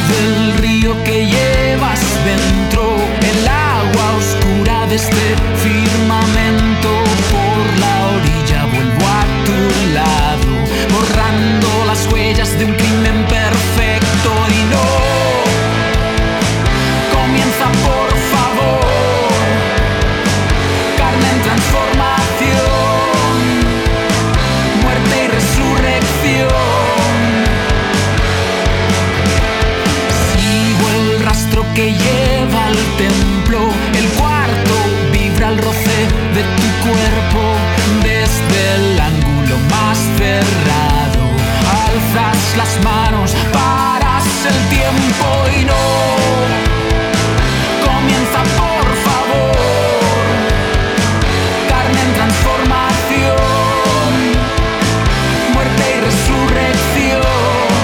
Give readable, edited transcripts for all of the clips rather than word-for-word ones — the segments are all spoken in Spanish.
del río que llevas dentro, el agua oscura de este firmamento. Por la orilla vuelvo a tu lado, borrando las huellas de un crimen perfecto. Y no comienza, por favor, carne en transformación, muerte y resurrección. Sigo el rastro que lleva al templo, el cuarto vibra al roce de tu cuerpo. Desde el ángulo más cerrado alzas las manos, paras el tiempo. Y no comienza, por favor, carne en transformación, muerte y resurrección.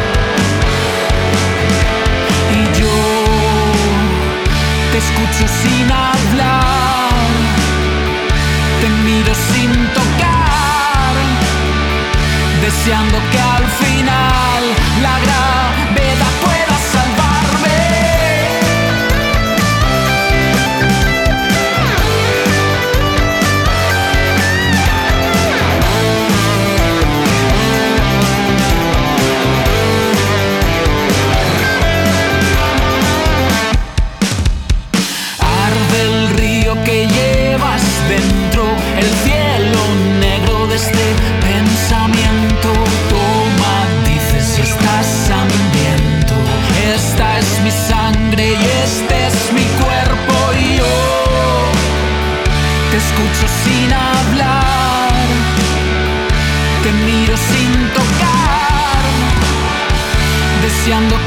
Y yo te escucho sin hablar, te miro sin tocar, deseando que al final la gravedad pueda salvarme. Arde el río que llevas dentro, el cielo negro de este pensamiento. Toma, dices si estás hambriento. Esta es mi sangre y este es mi cuerpo. Y yo te escucho sin hablar, te miro sin tocar, deseando